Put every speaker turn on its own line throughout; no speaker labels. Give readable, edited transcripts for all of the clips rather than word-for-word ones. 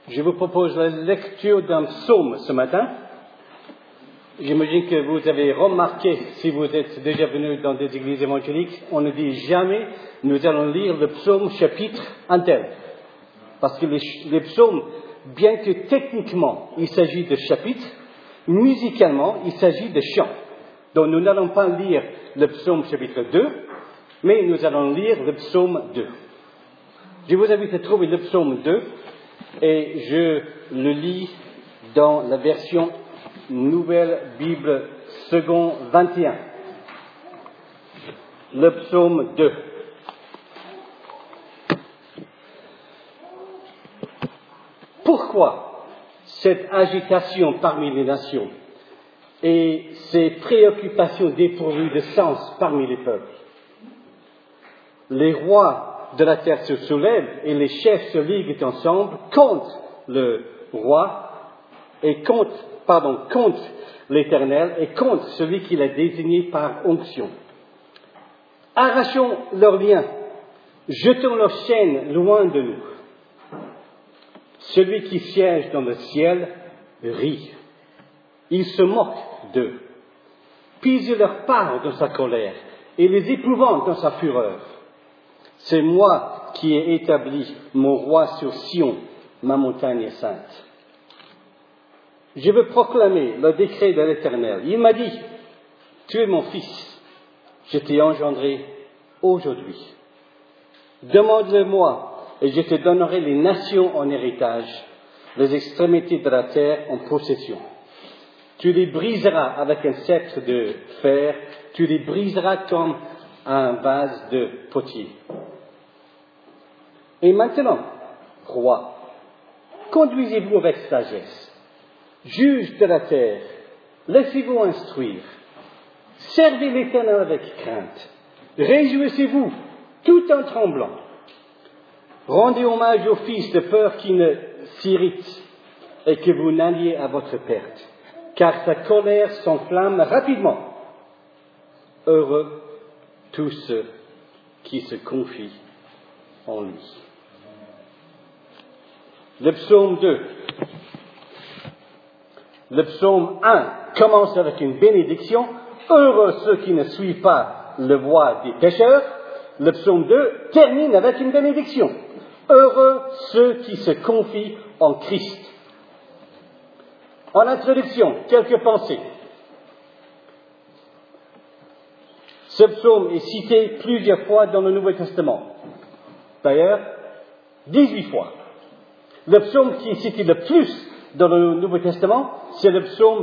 Je vous propose la lecture d'un psaume ce matin. J'imagine que vous avez remarqué, si vous êtes déjà venu dans des églises évangéliques, on ne dit jamais « nous allons lire le psaume chapitre un tel ». Parce que les psaumes, bien que techniquement il s'agit de chapitres, musicalement il s'agit de chants. Donc nous n'allons pas lire le psaume chapitre 2, mais nous allons lire le psaume 2. Je vous invite à trouver le psaume 2 et je le lis dans la version Nouvelle Bible second 21. Le psaume 2. Pourquoi cette agitation parmi les nations et ces préoccupations dépourvues de sens parmi les peuples? Les rois de la terre se soulèvent et les chefs se liguent ensemble contre le roi et contre l'Éternel et contre celui qu'il a désigné par onction. Arrachons leurs liens, jetons leurs chaînes loin de nous. Celui qui siège dans le ciel rit. Il se moque d'eux. Pise leur part dans sa colère et les épouvante dans sa fureur. C'est moi qui ai établi mon roi sur Sion, ma montagne sainte. Je veux proclamer le décret de l'Éternel. Il m'a dit, tu es mon fils, je t'ai engendré aujourd'hui. Demande-le-moi et je te donnerai les nations en héritage, les extrémités de la terre en possession. Tu les briseras avec un sceptre de fer, tu les briseras comme un vase de potier. Et maintenant, roi, conduisez-vous avec sagesse. Juge de la terre, laissez-vous instruire. Servez l'Éternel avec crainte. Réjouissez-vous tout en tremblant. Rendez hommage au Fils de peur qui ne s'irrite et que vous n'alliez à votre perte, car sa colère s'enflamme rapidement. Heureux tous ceux qui se confient en lui. Le psaume 2. Le psaume 1 commence avec une bénédiction. Heureux ceux qui ne suivent pas le voie des pécheurs. Le psaume 2 termine avec une bénédiction. Heureux ceux qui se confient en Christ. En introduction, quelques pensées. Ce psaume est cité plusieurs fois dans le Nouveau Testament. D'ailleurs, 18 fois. Le psaume qui est cité le plus dans le Nouveau Testament, c'est le psaume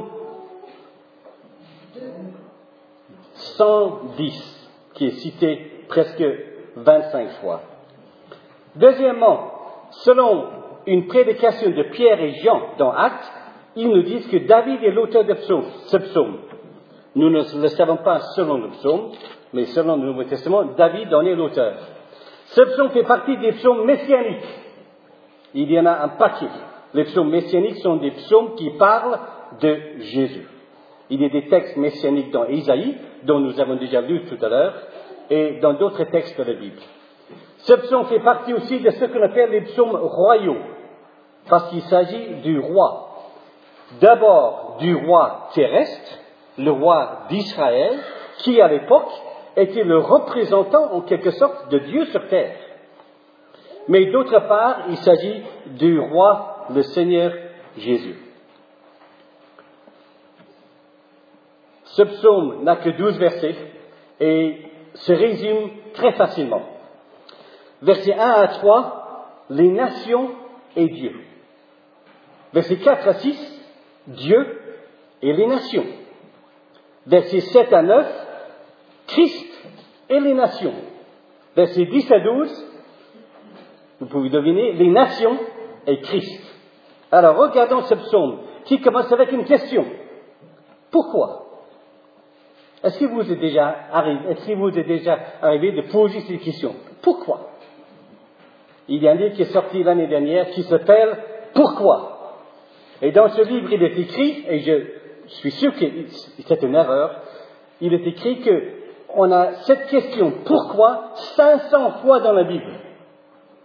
110, qui est cité presque 25 fois. Deuxièmement, selon une prédication de Pierre et Jean dans Actes, ils nous disent que David est l'auteur de ce psaume. Nous ne le savons pas selon le psaume, mais selon le Nouveau Testament, David en est l'auteur. Ce psaume fait partie des psaumes messianiques. Il y en a un paquet. Les psaumes messianiques sont des psaumes qui parlent de Jésus. Il y a des textes messianiques dans Ésaïe, dont nous avons déjà lu tout à l'heure, et dans d'autres textes de la Bible. Ce psaume fait partie aussi de ce qu'on appelle les psaumes royaux, parce qu'il s'agit du roi. D'abord du roi terrestre, le roi d'Israël, qui à l'époque était le représentant en quelque sorte de Dieu sur terre. Mais d'autre part, il s'agit du roi, le Seigneur Jésus. Ce psaume n'a que 12 versets et se résume très facilement. Versets 1 à 3, les nations et Dieu. Versets 4 à 6, Dieu et les nations. Versets 7 à 9, Christ et les nations. Versets 10 à 12, vous pouvez deviner, les nations et Christ. Alors, regardons ce psaume qui commence avec une question. Pourquoi? Est-ce qu'il vous est déjà arrivé de poser cette question? Pourquoi? Il y a un livre qui est sorti l'année dernière qui s'appelle « Pourquoi ?» Et dans ce livre, il est écrit, et je suis sûr que c'est une erreur, il est écrit qu'on a cette question « Pourquoi ?» 500 fois dans la Bible.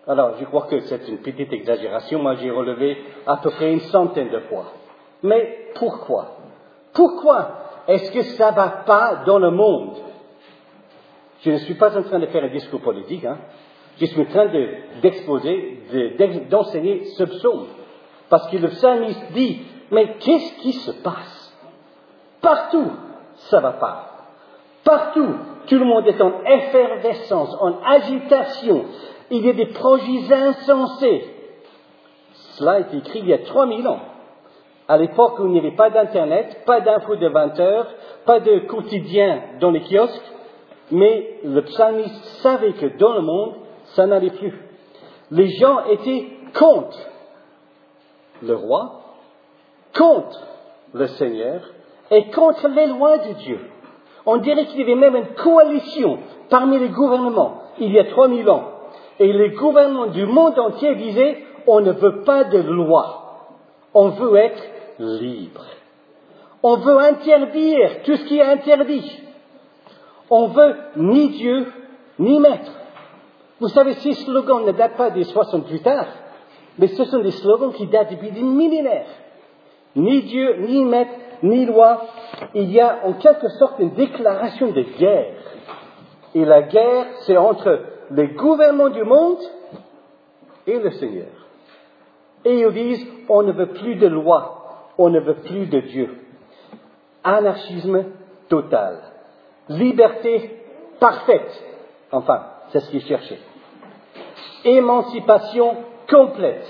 Alors, je crois que c'est une petite exagération. Moi, j'ai relevé à peu près 100 de fois. Mais pourquoi? Pourquoi est-ce que ça ne va pas dans le monde? Je ne suis pas en train de faire un discours politique, hein. Je suis en train d'enseigner ce psaume. Parce que le psalmiste dit, mais qu'est-ce qui se passe? Partout, ça ne va pas. Partout, tout le monde est en effervescence, en agitation. Il y a des projets insensés. Cela a été écrit il y a 3000 ans. À l'époque où il n'y avait pas d'Internet, pas d'infos de 20 heures, pas de quotidien dans les kiosques, mais le psalmiste savait que dans le monde, ça n'allait plus. Les gens étaient contre le roi, contre le Seigneur et contre les lois de Dieu. On dirait qu'il y avait même une coalition parmi les gouvernements il y a 3000 ans. Et les gouvernements du monde entier disaient, on ne veut pas de loi, on veut être libre. On veut interdire tout ce qui est interdit. On veut ni Dieu, ni maître. Vous savez, ces slogans ne datent pas des 68 ans, mais ce sont des slogans qui datent depuis des millénaires. Ni Dieu, ni maître, ni loi. Il y a en quelque sorte une déclaration de guerre. Et la guerre, c'est entre les gouvernements du monde et le Seigneur. Et ils disent, on ne veut plus de loi, on ne veut plus de Dieu. Anarchisme total. Liberté parfaite. Enfin, c'est ce qu'ils cherchaient. Émancipation complète.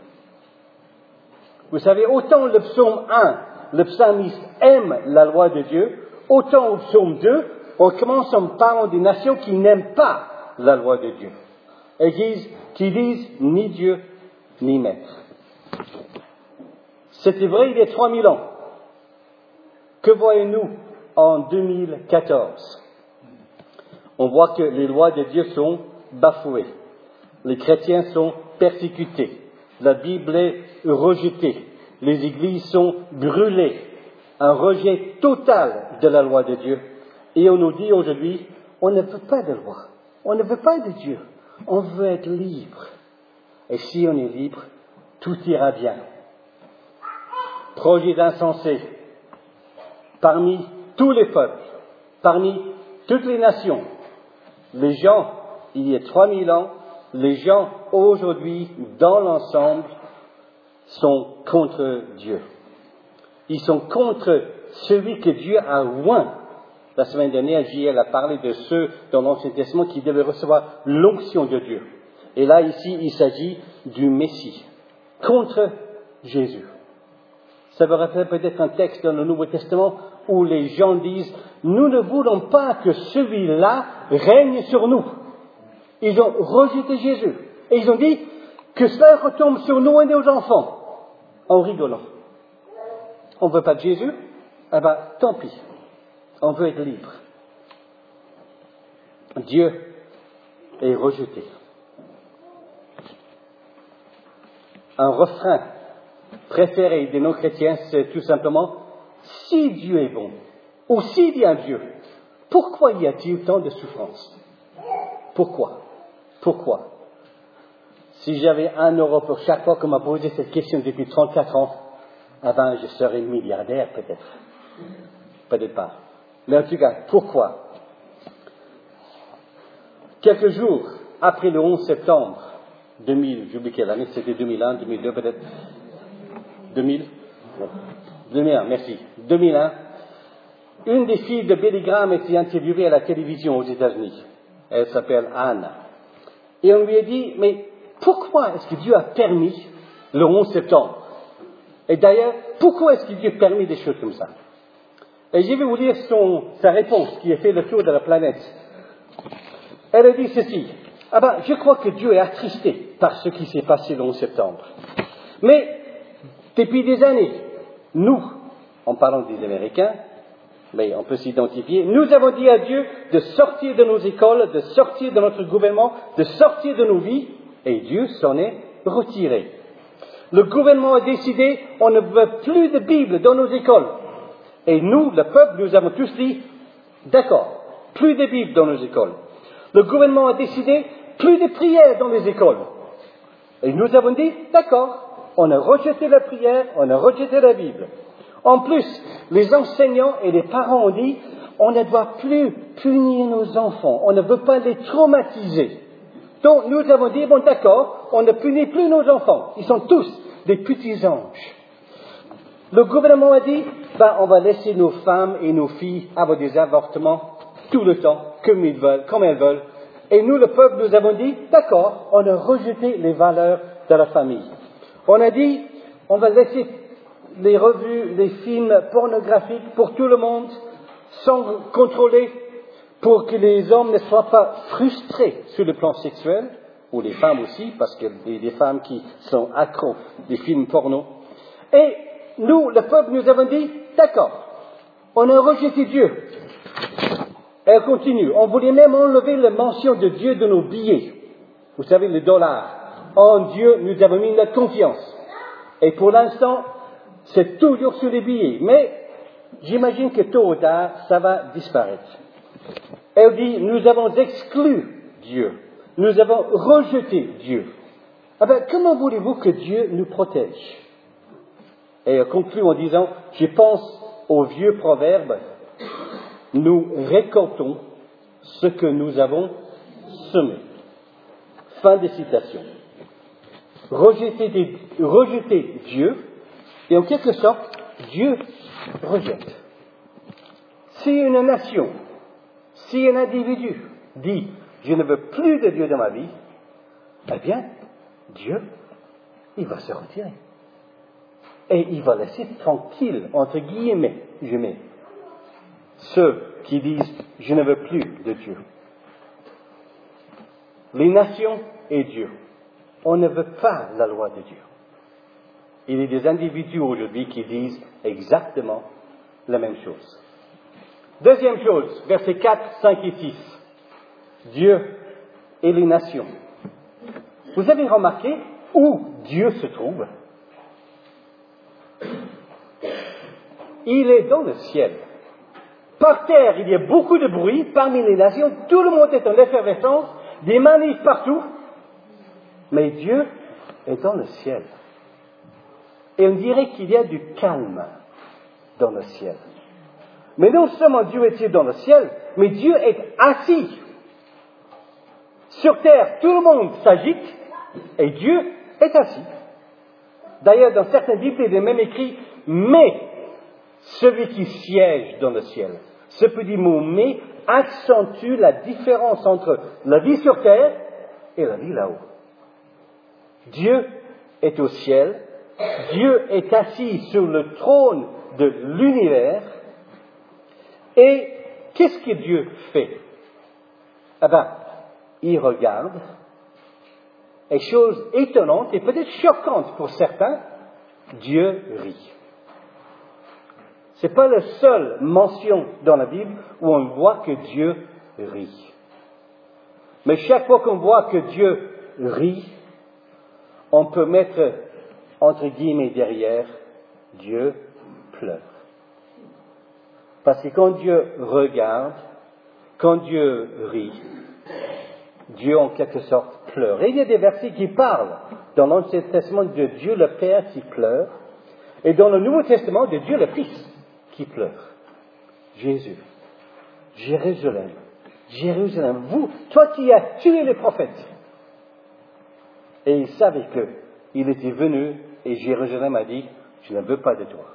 Vous savez, autant le psaume 1, le psalmiste aime la loi de Dieu, autant au psaume 2, on commence en parlant des nations qui n'aiment pas la loi de Dieu. Et qui disent ni Dieu, ni maître. C'était vrai il y a 3000 ans. Que voyons-nous en 2014? On voit que les lois de Dieu sont bafouées. Les chrétiens sont persécutés. La Bible est rejetée. Les églises sont brûlées. Un rejet total de la loi de Dieu. Et on nous dit aujourd'hui, on ne veut pas de loi. On ne veut pas de Dieu. On veut être libre. Et si on est libre, tout ira bien. Projet d'insensé. Parmi tous les peuples, parmi toutes les nations, les gens, il y a 3000 ans, les gens aujourd'hui, dans l'ensemble, sont contre Dieu. Ils sont contre celui que Dieu a oint. La semaine dernière, JL a parlé de ceux dans l'Ancien Testament qui devaient recevoir l'onction de Dieu. Et là, ici, il s'agit du Messie, contre Jésus. Ça vous rappelle peut-être un texte dans le Nouveau Testament où les gens disent « Nous ne voulons pas que celui-là règne sur nous ». Ils ont rejeté Jésus. Et ils ont dit que cela retombe sur nous et nos enfants, en rigolant. On ne veut pas de Jésus? Eh bien, tant pis. On veut être libre. Dieu est rejeté. Un refrain préféré de nos chrétiens, c'est tout simplement « Si Dieu est bon, ou si bien Dieu, pourquoi y a-t-il tant de souffrance ?» Pourquoi? Pourquoi? Si j'avais 1 euro pour chaque fois qu'on m'a posé cette question depuis 34 ans, eh ben, je serais milliardaire peut-être. Peut-être pas. Mais en tout cas, pourquoi? Quelques jours après le 11 septembre 2000, j'oublie quelle année, c'était 2001, 2002 peut-être. 2000? Non. 2001, merci. 2001. Une des filles de Billy Graham était interviewée à la télévision aux États-Unis. Elle s'appelle Anne. Et on lui a dit, mais pourquoi est-ce que Dieu a permis le 11 septembre? Et d'ailleurs, pourquoi est-ce que Dieu a permis des choses comme ça? Et je vais vous lire sa réponse qui a fait le tour de la planète. Elle a dit ceci. Ah ben, je crois que Dieu est attristé par ce qui s'est passé le 11 septembre. Mais, depuis des années, nous, en parlant des Américains, mais on peut s'identifier, nous avons dit à Dieu de sortir de nos écoles, de sortir de notre gouvernement, de sortir de nos vies, et Dieu s'en est retiré. Le gouvernement a décidé, on ne veut plus de Bible dans nos écoles. Et nous, le peuple, nous avons tous dit, d'accord, plus de Bible dans nos écoles. Le gouvernement a décidé, plus de prières dans les écoles. Et nous avons dit, d'accord, on a rejeté la prière, on a rejeté la Bible. En plus, les enseignants et les parents ont dit, on ne doit plus punir nos enfants, on ne veut pas les traumatiser. Donc nous avons dit, bon d'accord, on ne punit plus nos enfants, ils sont tous des petits anges. Le gouvernement a dit, on va laisser nos femmes et nos filles avoir des avortements tout le temps, comme elles veulent. Et nous, le peuple, nous avons dit, d'accord, on a rejeté les valeurs de la famille. On a dit, on va laisser les revues, les films pornographiques pour tout le monde, sans contrôler, pour que les hommes ne soient pas frustrés sur le plan sexuel, ou les femmes aussi, parce qu'il y a des femmes qui sont accros des films porno. Et nous, le peuple, nous avons dit, d'accord, on a rejeté Dieu. Elle continue. On voulait même enlever la mention de Dieu de nos billets. Vous savez, le dollar. En Dieu, nous avons mis notre confiance. Et pour l'instant, c'est toujours sur les billets. Mais j'imagine que tôt ou tard, ça va disparaître. Elle dit, nous avons exclu Dieu. Nous avons rejeté Dieu. Comment voulez-vous que Dieu nous protège? Et elle conclut en disant, je pense au vieux proverbe, nous récoltons ce que nous avons semé. Fin de citation. Rejeter Dieu, et en quelque sorte, Dieu rejette. Si une nation, si un individu dit, je ne veux plus de Dieu dans ma vie, eh bien, Dieu, il va se retirer. Et il va laisser tranquille, entre guillemets, je mets, ceux qui disent « je ne veux plus de Dieu ». Les nations et Dieu, on ne veut pas la loi de Dieu. Il y a des individus aujourd'hui qui disent exactement la même chose. Deuxième chose, versets 4, 5 et 6. Dieu et les nations. Vous avez remarqué où Dieu se trouve? Il est dans le ciel. Par terre, il y a beaucoup de bruit parmi les nations. Tout le monde est en effervescence, des manifs partout. Mais Dieu est dans le ciel. Et on dirait qu'il y a du calme dans le ciel. Mais non seulement Dieu est-il dans le ciel, mais Dieu est assis. Sur terre, tout le monde s'agite et Dieu est assis. D'ailleurs, dans certaines Bibles, il est même écrit « mais ». Celui qui siège dans le ciel. Ce petit mot « mais » accentue la différence entre la vie sur terre et la vie là-haut. Dieu est au ciel, Dieu est assis sur le trône de l'univers, et qu'est-ce que Dieu fait? Il regarde, et chose étonnante et peut-être choquante pour certains, Dieu rit. Ce n'est pas la seule mention dans la Bible où on voit que Dieu rit. Mais chaque fois qu'on voit que Dieu rit, on peut mettre entre guillemets derrière, Dieu pleure. Parce que quand Dieu regarde, quand Dieu rit, Dieu en quelque sorte pleure. Et il y a des versets qui parlent dans l'Ancien Testament de Dieu le Père qui pleure, et dans le Nouveau Testament de Dieu le Fils qui pleure. Jésus, Jérusalem, Jérusalem, toi qui as tué les prophètes. Et il savait qu'il était venu et Jérusalem a dit, je ne veux pas de toi.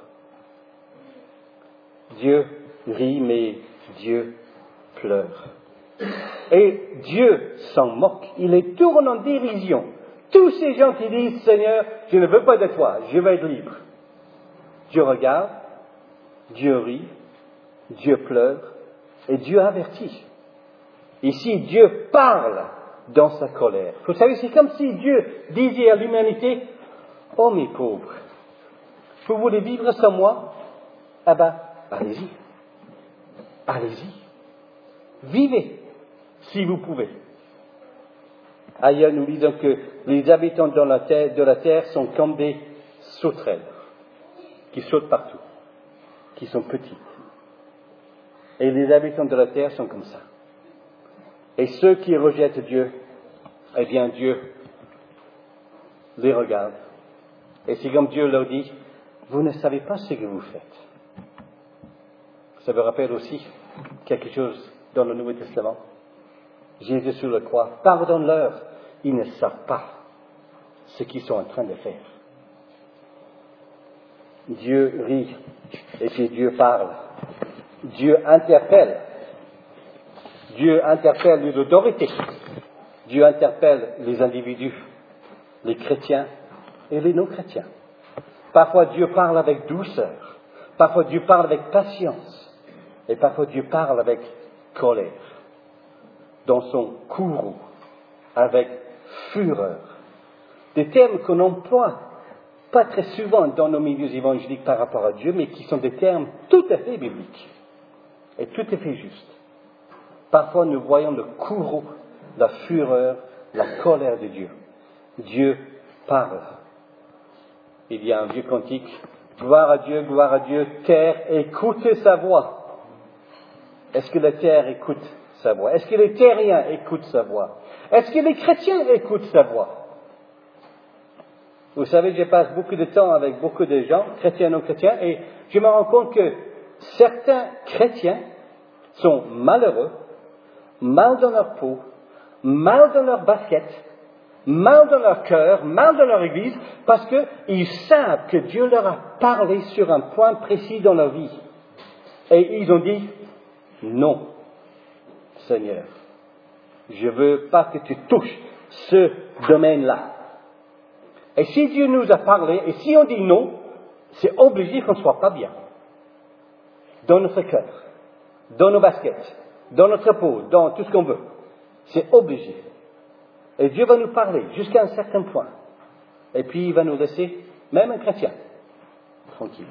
Dieu rit, mais Dieu pleure. Et Dieu s'en moque, il les tourne en dérision. Tous ces gens qui disent, Seigneur, je ne veux pas de toi, je veux être libre. Dieu regarde, Dieu rit, Dieu pleure, et Dieu avertit. Ici, Dieu parle dans sa colère. Vous savez, c'est comme si Dieu disait à l'humanité, « Oh mes pauvres, vous voulez vivre sans moi? Allez-y. Allez-y. Vivez, si vous pouvez. » Ailleurs, nous disons que les habitants de la terre sont comme des sauterelles, qui sautent partout, qui sont petites. Et les habitants de la terre sont comme ça. Et ceux qui rejettent Dieu, eh bien Dieu les regardent. Et c'est comme Dieu leur dit, vous ne savez pas ce que vous faites. Ça me rappelle aussi quelque chose dans le Nouveau Testament. Jésus sur la croix, pardonne-leur, ils ne savent pas ce qu'ils sont en train de faire. Dieu rit et puis Dieu parle. Dieu interpelle. Dieu interpelle les autorités. Dieu interpelle les individus, les chrétiens et les non-chrétiens. Parfois Dieu parle avec douceur. Parfois Dieu parle avec patience. Et parfois Dieu parle avec colère. Dans son courroux, avec fureur. Des termes qu'on emploie pas très souvent dans nos milieux évangéliques par rapport à Dieu, mais qui sont des termes tout à fait bibliques et tout à fait justes. Parfois nous voyons le courroux, la fureur, la colère de Dieu. Dieu parle. Il y a un vieux cantique, gloire à Dieu, terre, écoutez sa voix. Est-ce que la terre écoute sa voix? Est-ce que les terriens écoutent sa voix? Est-ce que les chrétiens écoutent sa voix? Vous savez, je passe beaucoup de temps avec beaucoup de gens, chrétiens et non chrétiens, et je me rends compte que certains chrétiens sont malheureux, mal dans leur peau, mal dans leur basket, mal dans leur cœur, mal dans leur église, parce qu'ils savent que Dieu leur a parlé sur un point précis dans leur vie. Et ils ont dit, non, Seigneur, je ne veux pas que tu touches ce domaine-là. Et si Dieu nous a parlé, et si on dit non, c'est obligé qu'on ne soit pas bien. Dans notre cœur, dans nos baskets, dans notre peau, dans tout ce qu'on veut. C'est obligé. Et Dieu va nous parler jusqu'à un certain point. Et puis il va nous laisser, même un chrétien, tranquille.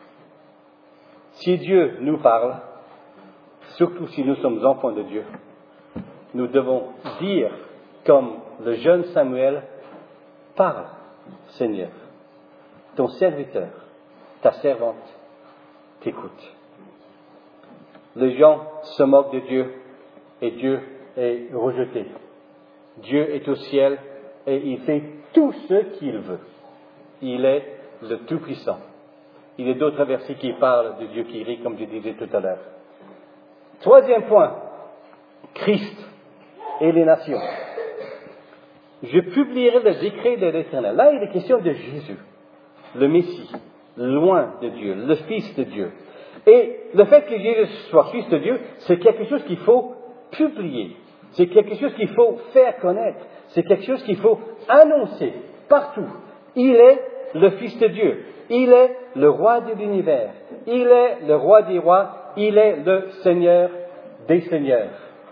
Si Dieu nous parle, surtout si nous sommes enfants de Dieu, nous devons dire comme le jeune Samuel, parle, Seigneur, ton serviteur, ta servante, t'écoute. Les gens se moquent de Dieu et Dieu est rejeté. Dieu est au ciel et il fait tout ce qu'il veut. Il est le Tout-Puissant. Il y a d'autres versets qui parlent de Dieu qui rit, comme je disais tout à l'heure. Troisième point, Christ et les nations. Je publierai le décret de l'Éternel. Là, il est question de Jésus, le Messie, loin de Dieu, le Fils de Dieu. Et le fait que Jésus soit Fils de Dieu, c'est quelque chose qu'il faut publier. C'est quelque chose qu'il faut faire connaître. C'est quelque chose qu'il faut annoncer partout. Il est le Fils de Dieu. Il est le roi de l'univers. Il est le roi des rois. Il est le Seigneur des seigneurs.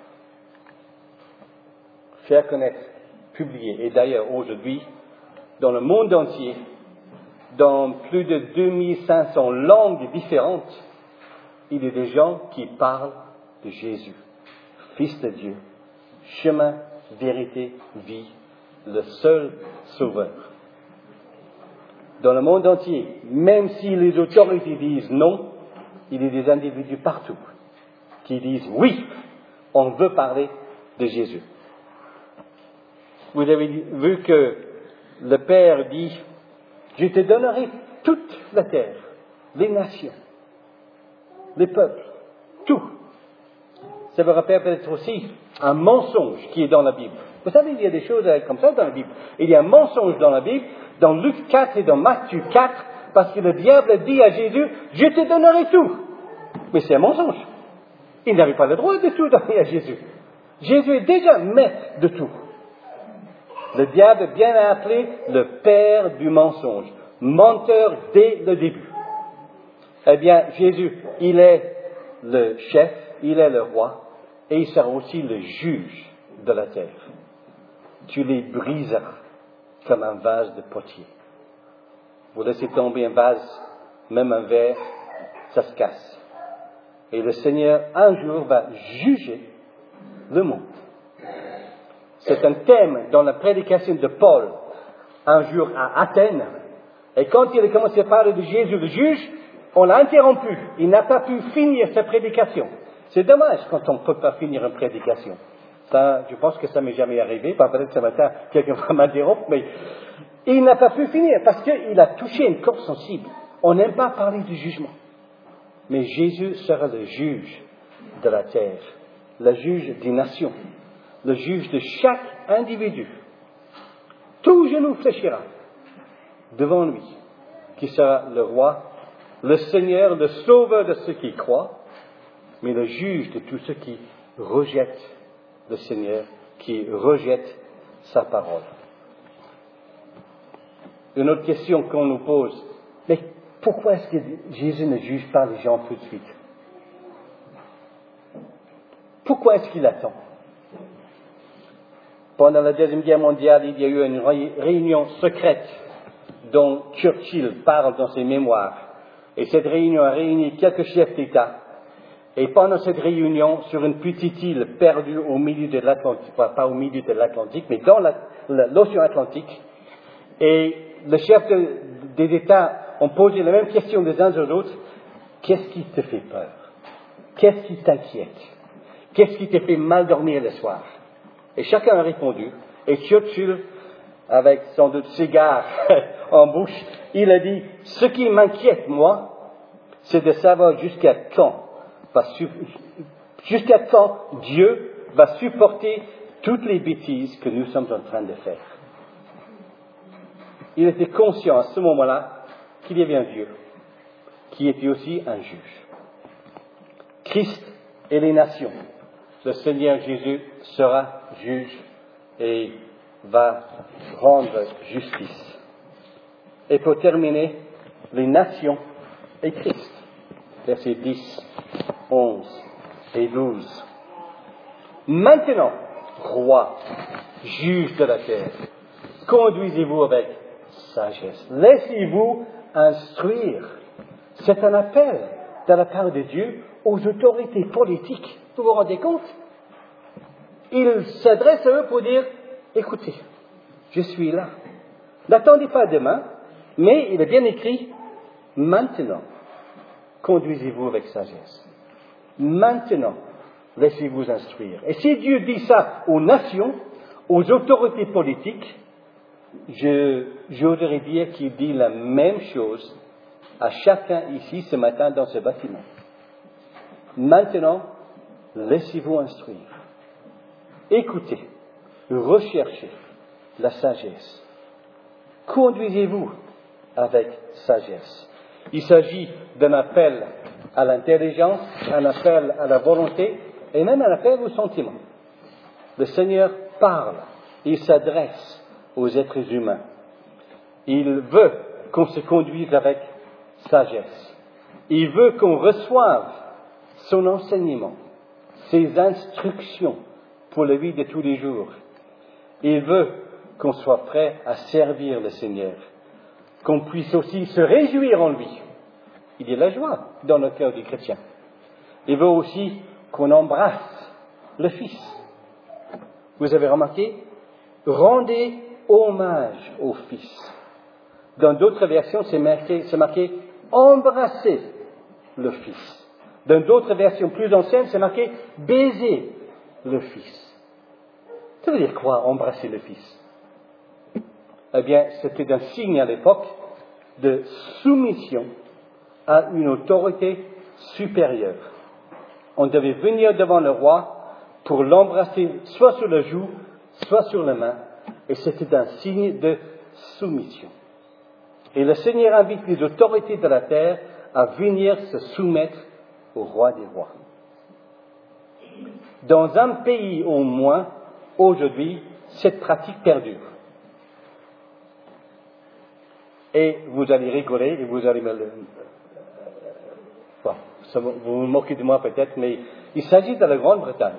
Faire connaître, publier. Et d'ailleurs, aujourd'hui, dans le monde entier, dans plus de 2500 langues différentes, il y a des gens qui parlent de Jésus, Fils de Dieu, chemin, vérité, vie, le seul sauveur. Dans le monde entier, même si les autorités disent non, il y a des individus partout qui disent oui, on veut parler de Jésus. Vous avez vu que le Père dit, je te donnerai toute la terre, les nations, les peuples, tout. Ça me rappelle peut-être aussi un mensonge qui est dans la Bible. Vous savez, il y a des choses comme ça dans la Bible. Il y a un mensonge dans la Bible, dans Luc 4 et dans Matthieu 4, parce que le diable dit à Jésus, je te donnerai tout. Mais c'est un mensonge. Il n'avait pas le droit de tout donner à Jésus. Jésus est déjà maître de tout. Le diable est bien appelé le père du mensonge, menteur dès le début. Eh bien, Jésus, il est le chef, il est le roi, et il sera aussi le juge de la terre. Tu les briseras comme un vase de potier. Vous laissez tomber un vase, même un verre, ça se casse. Et le Seigneur, un jour, va juger le monde. C'est un thème dans la prédication de Paul, un jour à Athènes. Et quand il a commencé à parler de Jésus, le juge, on l'a interrompu. Il n'a pas pu finir sa prédication. C'est dommage quand on ne peut pas finir une prédication. Ça, je pense que ça m'est jamais arrivé. Peut-être ce matin, quelqu'un va m'interrompre, mais Et il n'a pas pu finir parce qu'il a touché une corde sensible. On n'aime pas parler du jugement. Mais Jésus sera le juge de la terre, le juge des nations, le juge de chaque individu. Tout genou fléchira devant lui, qui sera le roi, le Seigneur, le sauveur de ceux qui croient, mais le juge de tous ceux qui rejettent le Seigneur, qui rejettent sa parole. Une autre question qu'on nous pose, mais pourquoi est-ce que Jésus ne juge pas les gens tout de suite? Pourquoi est-ce qu'il attend? Pendant la Deuxième Guerre mondiale, il y a eu une réunion secrète dont Churchill parle dans ses mémoires. Et cette réunion a réuni quelques chefs d'État. Et pendant cette réunion, sur une petite île perdue au milieu de l'Atlantique, pas au milieu de l'Atlantique, mais dans l'océan Atlantique, et les chefs des États ont posé la même question les uns aux autres. Qu'est-ce qui te fait peur? Qu'est-ce qui t'inquiète? Qu'est-ce qui te fait mal dormir le soir? Et chacun a répondu. Et Churchill, avec sans doute cigare en bouche, il a dit, ce qui m'inquiète, moi, c'est de savoir jusqu'à quand Dieu va supporter toutes les bêtises que nous sommes en train de faire. Il était conscient à ce moment-là qu'il y avait un Dieu qui était aussi un juge. Christ et les nations. Le Seigneur Jésus sera juge et va rendre justice. Et pour terminer, les nations et Christ. Versets 10, 11 et 12. Maintenant, roi, juge de la terre, conduisez-vous avec sagesse. Laissez-vous instruire. C'est un appel de la part de Dieu aux autorités politiques. Vous vous rendez compte? Il s'adresse à eux pour dire, écoutez, je suis là. N'attendez pas demain, mais il est bien écrit, maintenant, conduisez-vous avec sagesse. Maintenant, laissez-vous instruire. Et si Dieu dit ça aux nations, aux autorités politiques, j'oserais dire qu'il dit la même chose à chacun ici ce matin dans ce bâtiment. Maintenant, laissez-vous instruire. Écoutez, recherchez la sagesse. Conduisez-vous avec sagesse. Il s'agit d'un appel à l'intelligence, un appel à la volonté et même un appel aux sentiments. Le Seigneur parle, il s'adresse aux êtres humains. Il veut qu'on se conduise avec sagesse. Il veut qu'on reçoive son enseignement, ses instructions pour la vie de tous les jours. Il veut qu'on soit prêt à servir le Seigneur, qu'on puisse aussi se réjouir en lui. Il y a la joie dans le cœur du chrétien. Il veut aussi qu'on embrasse le Fils. Vous avez remarqué? Rendez hommage au Fils. Dans d'autres versions, c'est marqué embrasser le Fils. Dans d'autres versions plus anciennes, c'est marqué baiser le Fils. Ça veut dire quoi, embrasser le Fils? Eh bien, c'était un signe à l'époque de soumission à une autorité supérieure. On devait venir devant le roi pour l'embrasser soit sur le joue, soit sur la main, et c'était un signe de soumission. Et le Seigneur invite les autorités de la terre à venir se soumettre au roi des rois. Dans un pays au moins, aujourd'hui, cette pratique perdure. Et vous allez rigoler et vous allez vous vous moquez de moi peut-être, mais il s'agit de la Grande-Bretagne.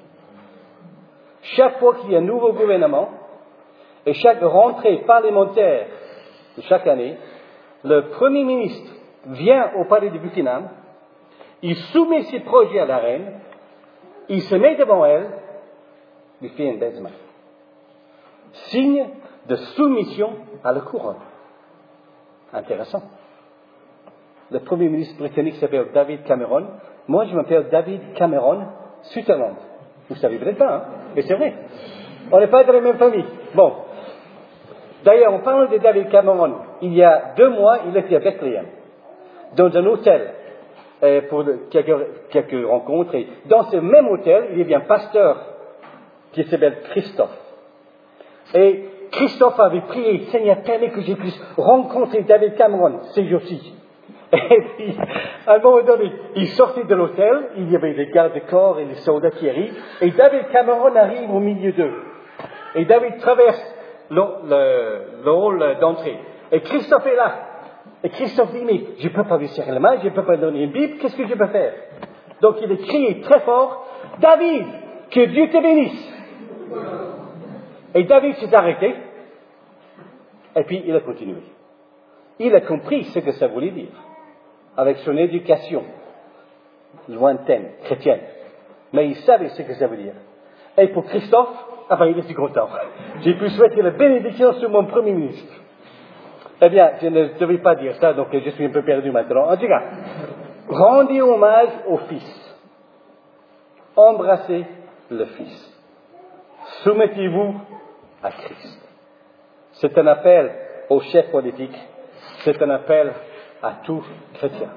Chaque fois qu'il y a un nouveau gouvernement et chaque rentrée parlementaire de chaque année, le Premier ministre vient au palais de Buckingham, il soumet ses projets à la reine, il se met devant elle, lui fait une baise main. Signe de soumission à la couronne. Intéressant. Le Premier ministre britannique s'appelle David Cameron. Moi, je m'appelle David Cameron Sutherland. Vous savez peut-être pas, hein? Mais c'est vrai. On n'est pas de la même famille. Bon. D'ailleurs, en parlant de David Cameron, il y a 2 mois, il était à Bethléem, dans un hôtel, pour quelques rencontres. Et dans ce même hôtel, il y avait un pasteur qui s'appelle Christophe. Et Christophe avait prié, Seigneur, permets que je puisse rencontrer David Cameron ces jours-ci. Et puis, à un moment donné, il sortait de l'hôtel, il y avait des gardes-corps et des soldats qui arrivent, et David Cameron arrive au milieu d'eux. Et David traverse le hall d'entrée. Et Christophe est là. Et Christophe dit, mais je ne peux pas lui serrer la main, je ne peux pas donner une Bible, qu'est-ce que je peux faire? Donc il a crié très fort, David, que Dieu te bénisse. Et David s'est arrêté, et puis il a continué. Il a compris ce que ça voulait dire, avec son éducation lointaine, chrétienne. Mais il savait ce que ça veut dire. Et pour Christophe, il était content. J'ai pu souhaiter la bénédiction sur mon Premier ministre. Eh bien, je ne devais pas dire ça, donc je suis un peu perdu maintenant. En tout cas, rendez hommage au Fils. Embrassez le Fils. Soumettez-vous à Christ. C'est un appel aux chefs politiques. C'est un appel à tout chrétien.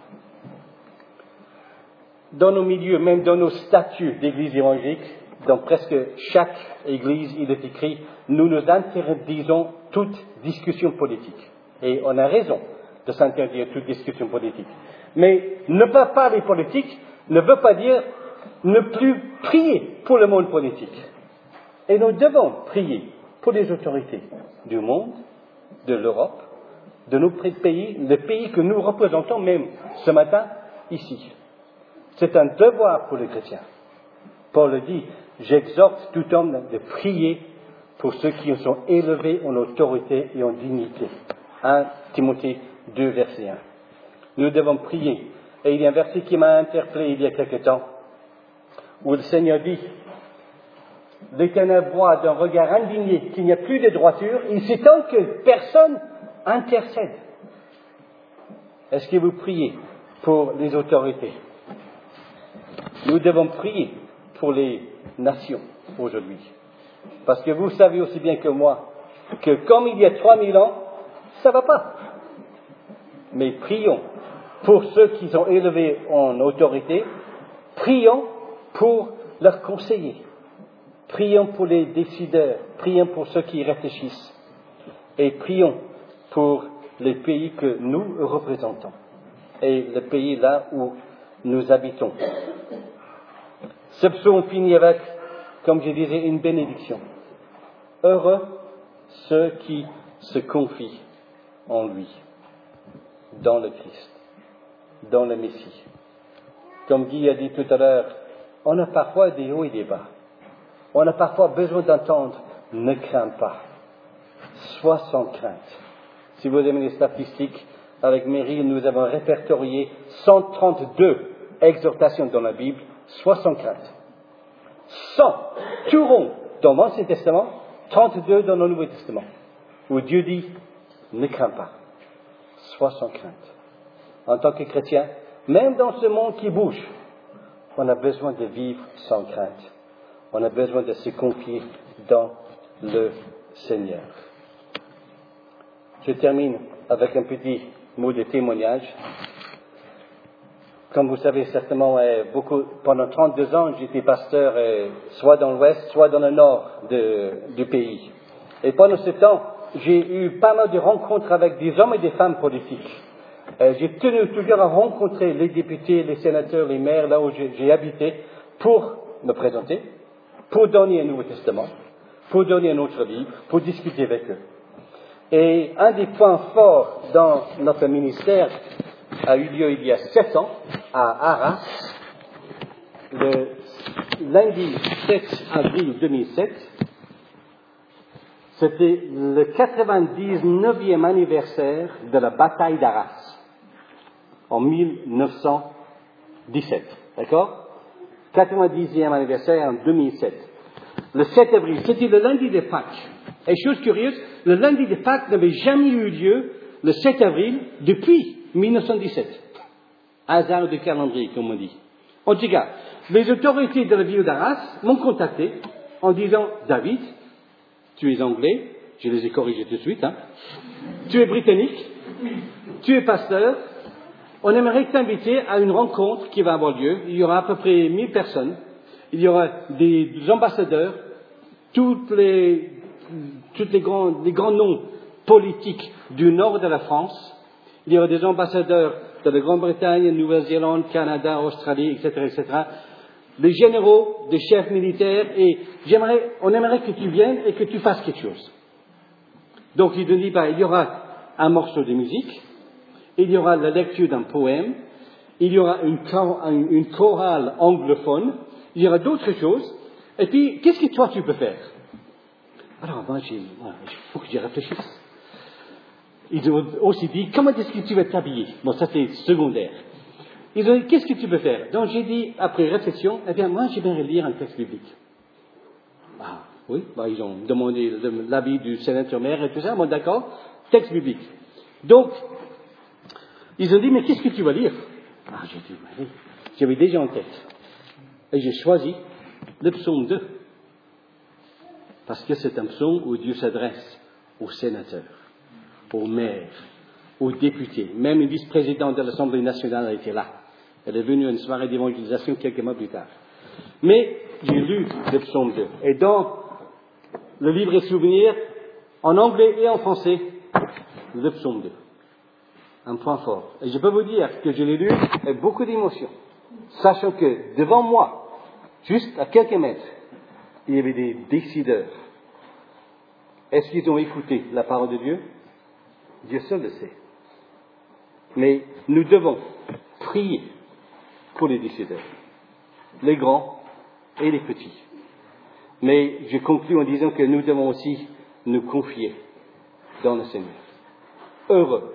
Dans nos milieux, même dans nos statuts d'église évangélique, dans presque chaque église, il est écrit « Nous nous interdisons toute discussion politique ». Et on a raison de s'interdire toute discussion politique. Mais ne pas parler politique ne veut pas dire ne plus prier pour le monde politique. Et nous devons prier pour les autorités du monde, de l'Europe, de nos pays, les pays que nous représentons même ce matin ici. C'est un devoir pour les chrétiens. Paul dit, j'exhorte tout homme de prier pour ceux qui sont élevés en autorité et en dignité. 1 Timothée 2, verset 1. Nous devons prier. Et il y a un verset qui m'a interpellé il y a quelque temps, où le Seigneur dit, l'Éternel voit d'un regard indigné qu'il n'y a plus de droiture, il s'étonne que personne intercède. Est-ce que vous priez pour les autorités? Nous devons prier pour les nations aujourd'hui. Parce que vous savez aussi bien que moi que comme il y a 3000 ans, ça ne va pas. Mais prions pour ceux qui sont élevés en autorité, prions pour leurs conseillers, prions pour les décideurs, prions pour ceux qui réfléchissent et prions pour les pays que nous représentons et le pays là où nous habitons. Ce psaume finit avec, comme je disais, une bénédiction. Heureux ceux qui se confient en lui, dans le Christ, dans le Messie. Comme Guy a dit tout à l'heure, on a parfois des hauts et des bas. On a parfois besoin d'entendre « ne crains pas ». Sois sans crainte. Si vous aimez les statistiques, avec Mary, nous avons répertorié 132 exhortations dans la Bible, sois sans crainte. 100, tout rond, dans l'Ancien Testament, 32 dans le Nouveau Testament, où Dieu dit « ne crains pas, sois sans crainte ». En tant que chrétien, même dans ce monde qui bouge, on a besoin de vivre sans crainte. On a besoin de se confier dans le Seigneur. Je termine avec un petit mot de témoignage. Comme vous savez certainement, pendant 32 ans, j'étais pasteur soit dans l'ouest, soit dans le nord du pays. Et pendant ce temps, j'ai eu pas mal de rencontres avec des hommes et des femmes politiques. J'ai tenu toujours à rencontrer les députés, les sénateurs, les maires, là où j'ai habité, pour me présenter, pour donner un Nouveau Testament, pour donner un autre livre, pour discuter avec eux. Et un des points forts dans notre ministère a eu lieu il y a 7 ans, à Arras, le lundi 7 avril 2007. C'était le 99e anniversaire de la bataille d'Arras, en 1917. D'accord? 90e anniversaire en 2007. Le 7 avril, c'était le lundi de Pâques. Et chose curieuse, le lundi de Pâques n'avait jamais eu lieu le 7 avril depuis 1917. Hasard de calendrier, comme on dit. En tout cas, les autorités de la ville d'Arras m'ont contacté en disant « David, tu es anglais, je les ai corrigés tout de suite, tu es britannique, tu es pasteur, on aimerait t'inviter à une rencontre qui va avoir lieu, il y aura à peu près 1000 personnes, il y aura des ambassadeurs, tous les grands noms politiques du nord de la France, il y aura des ambassadeurs de la Grande-Bretagne, Nouvelle-Zélande, Canada, Australie, etc., etc., des généraux, des chefs militaires, et on aimerait que tu viennes et que tu fasses quelque chose. Donc il te dit, il y aura un morceau de musique, il y aura la lecture d'un poème, il y aura une chorale anglophone, il y aura d'autres choses, et puis qu'est-ce que toi tu peux faire? Alors il faut que j'y réfléchisse. Ils ont aussi dit, comment est-ce que tu vas t'habiller? Bon, ça c'est secondaire. Ils ont dit, qu'est-ce que tu peux faire? Donc j'ai dit, après réflexion, moi j'aimerais lire un texte biblique. Ah, oui, ils ont demandé l'avis du sénateur maire et tout ça, d'accord, texte biblique. Donc, ils ont dit, mais qu'est-ce que tu vas lire? J'ai dit, oui, j'avais déjà en tête. Et j'ai choisi le psaume 2. Parce que c'est un psaume où Dieu s'adresse aux sénateurs, aux maires, aux députés. Même une vice-présidente de l'Assemblée nationale a été là. Elle est venue à une soirée d'évangélisation quelques mois plus tard. Mais j'ai lu le psaume 2. Et dans le livre et souvenirs, en anglais et en français, le psaume 2. Un point fort. Et je peux vous dire que je l'ai lu avec beaucoup d'émotion, sachant que devant moi, juste à quelques mètres, il y avait des décideurs. Est-ce qu'ils ont écouté la parole de Dieu? Dieu seul le sait. Mais nous devons prier pour les décideurs, les grands et les petits. Mais je conclus en disant que nous devons aussi nous confier dans le Seigneur. Heureux,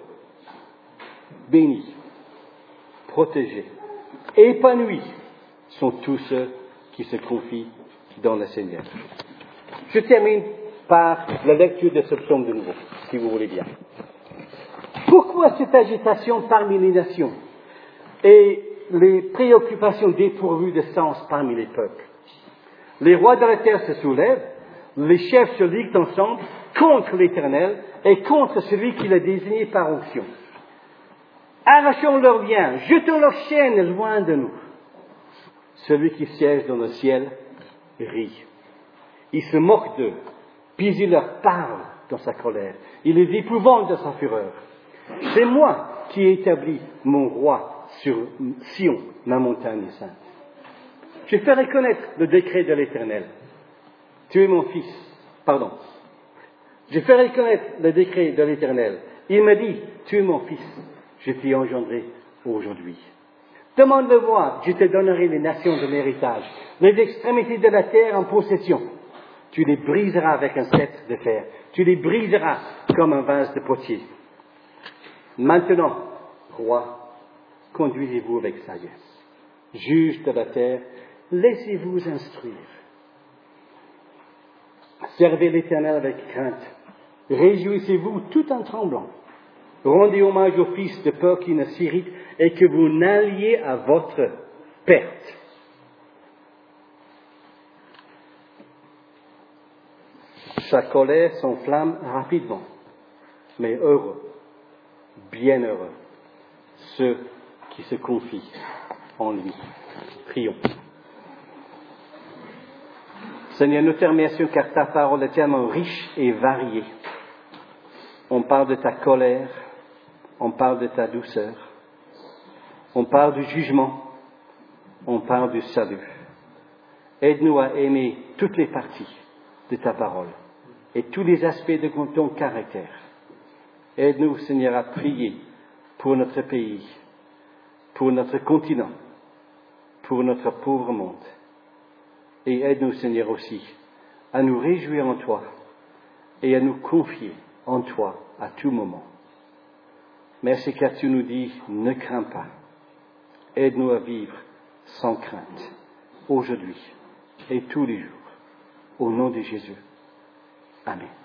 bénis, protégés, épanouis sont tous ceux qui se confient dans le Seigneur. Je termine par la lecture de ce psaume de nouveau, si vous voulez bien. Pourquoi cette agitation parmi les nations et les préoccupations dépourvues de sens parmi les peuples? Les rois de la terre se soulèvent, les chefs se liguent ensemble contre l'Éternel et contre celui qui l'a désigné par onction. Arrachons leurs liens, jetons leurs chaînes loin de nous. Celui qui siège dans le ciel rit. Il se moque d'eux, puis il leur parle dans sa colère. Il les épouvante de sa fureur. C'est moi qui ai établi mon roi sur Sion, ma montagne sainte. Je ferai connaître le décret de l'Éternel. Tu es mon fils. Pardon. Je ferai connaître le décret de l'Éternel. Il m'a dit, tu es mon fils. Je t'ai engendré aujourd'hui. Demande-le-moi, je te donnerai les nations de l'héritage, les extrémités de la terre en possession. Tu les briseras avec un sceptre de fer. Tu les briseras comme un vase de potier. Maintenant, roi, conduisez-vous avec sagesse. Juge de la terre, laissez-vous instruire. Servez l'Éternel avec crainte. Réjouissez-vous tout en tremblant. Rendez hommage au Fils de peur qui ne s'irrite et que vous n'alliez à votre perte. Sa colère s'enflamme rapidement, mais heureux, bienheureux, ceux qui se confient en lui. Prions. Seigneur, nous te remercions car ta parole est tellement riche et variée. On parle de ta colère, on parle de ta douceur, on parle du jugement, on parle du salut. Aide-nous à aimer toutes les parties de ta parole et tous les aspects de ton caractère. Aide-nous, Seigneur, à prier pour notre pays, pour notre continent, pour notre pauvre monde. Et aide-nous, Seigneur, aussi à nous réjouir en toi et à nous confier en toi à tout moment. Merci car tu nous dis, ne crains pas. Aide-nous à vivre sans crainte, aujourd'hui et tous les jours. Au nom de Jésus. Amen.